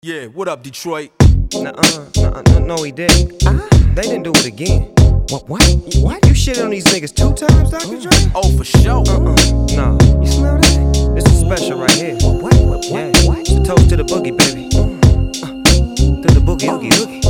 Yeah, what up, Detroit? No, he didn't. They didn't do it again. What? You shitted on these niggas 2 times, Dr. Dre? Oh, for sure. Nah. You smell that? This is special right here. What? Yeah. It's a toast to the boogie, baby. To the boogie, oogie.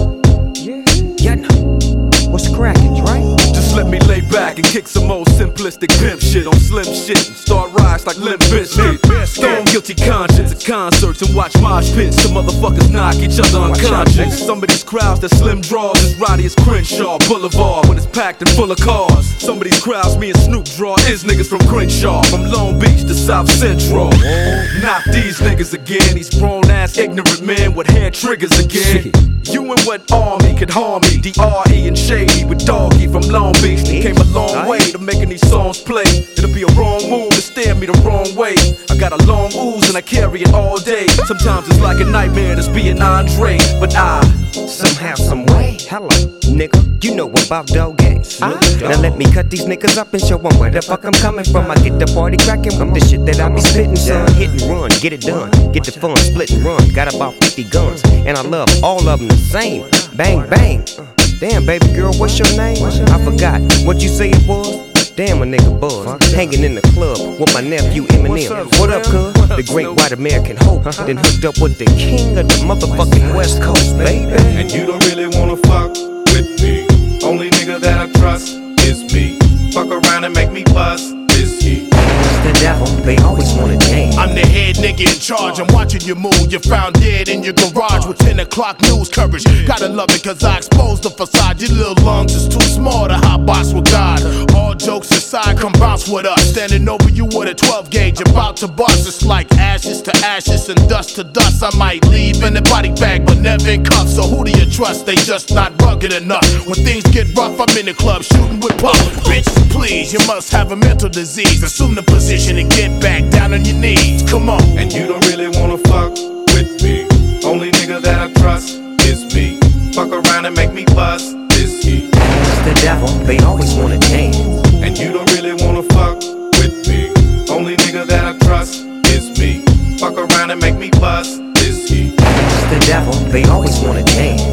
Yeah, no. What's crackin', Dre? Just let me lay back and kick some old simplistic pimp shit on slim shit and start rise like Limp Bizkit. Stone guilty conscience at concerts and watch mosh pits. Some motherfuckers knock each other unconscious. Some of these crowds that slim draws as rowdy as Crenshaw Boulevard when it's packed and full of cars. Some of these crowds me and Snoop draw is niggas from Crenshaw, from Long Beach to South Central. Not these niggas again, these grown ass ignorant men with hair triggers again. You and what army could harm me? D.R.E. and Shady with Doggy from Long Beach. They came a long way to making these songs play. It'll be a wrong move to steer me the wrong way. I got a long ooze and I carry it all day. Sometimes it's like a nightmare just being Andre, but I somehow, some way. Hello, nigga, you know about dog games. Now let me cut these niggas up and show them where the fuck I'm coming from. I get the party cracking with the shit that I be spitting, son. Hit and run, get it done, get the fun, split and run. Got about 50 guns, and I love all of them the same. Bang, bang. Damn, baby girl, what's your name? I forgot what you say it was. Damn, a nigga buzz, hanging in the club with my nephew Eminem. What up, cuz? The great white American hope. Then hooked up with the king of the motherfucking West Coast, baby. And you don't really wanna fuck with me. Only nigga that I trust is me. Fuck around and make me bust this heat. The devil, they always wanna change. I'm the head nigga in charge, I'm watching you move. You're found dead in your garage with 10 o'clock news coverage. Gotta love it cause I exposed the facade. Your little lungs is too small to hot box with God. All jokes aside, come bounce with us. Standing over you with a 12 gauge, about to bust. It's like ashes to ashes and dust to dust. I might leave in a body bag, but never in cuffs. So who do you trust? They just not rugged enough. When things get rough, I'm in the club shooting with puff. Bitch, please, you must have a mental disease. Assume the position and get back down on your knees. Come on. And you don't really wanna fuck with me. Only nigga that I trust is me. Fuck around and make me bust this heat. The devil, they always wanna change. And you don't really wanna fuck with me. Only nigga that I trust is me. Fuck around and make me bust this heat. The devil, they always wanna change.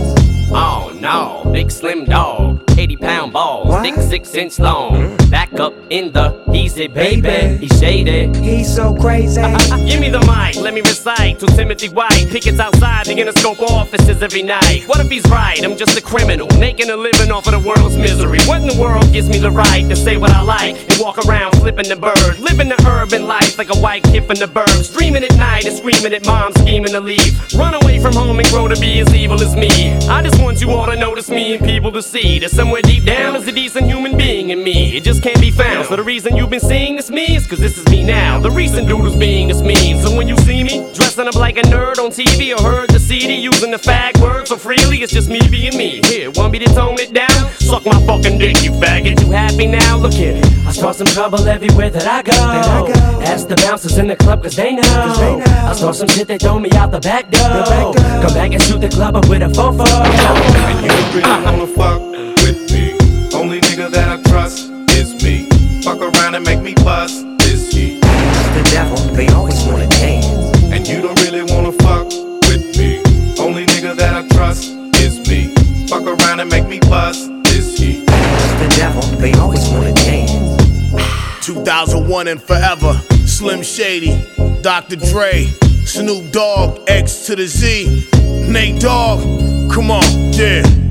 Oh no, big slim dog, 80-pound balls, What? thick 6-inch long. Back up in the easy, baby. He's shaded. He's so crazy. Give me the mic, let me recite to Timothy White. Pickets outside the Interscope offices every night. What if he's right? I'm just a criminal, making a living off of the world's misery. What in the world gives me the right to say what I like and walk around flipping the bird, living the urban life like a white kid from the burbs, dreaming at night and screaming at mom, scheming to leave, run away from home and grow to be as evil as me. I just want you all to notice me and people to see that somewhere deep down is a decent human being in me. It just can't be found. So the reason you've been seeing this me is cause this is me now. The recent dude who's being this mean. So when you see me dressing up like a nerd on TV or heard the CD using the fag word so freely, it's just me being me. Here, want me to tone it down? Suck my fucking dick, you faggot. You happy now? Look here. I start some trouble everywhere that I go. Ask the bouncers in the club cause they know. I start some shit they throw me out the back door. Come back and shoot the club up with a fofo. And you don't really wanna fuck with me. Only nigga that I trust is me. Fuck around and make me bust this heat. The devil, they always wanna change. And you don't really wanna fuck with me. Only nigga that I trust is me. Fuck around and make me bust this heat. The devil, they always wanna change. 2001 and forever. Slim Shady, Dr. Dre, Snoop Dogg, X to the Z, Nate Dogg. Come on, yeah.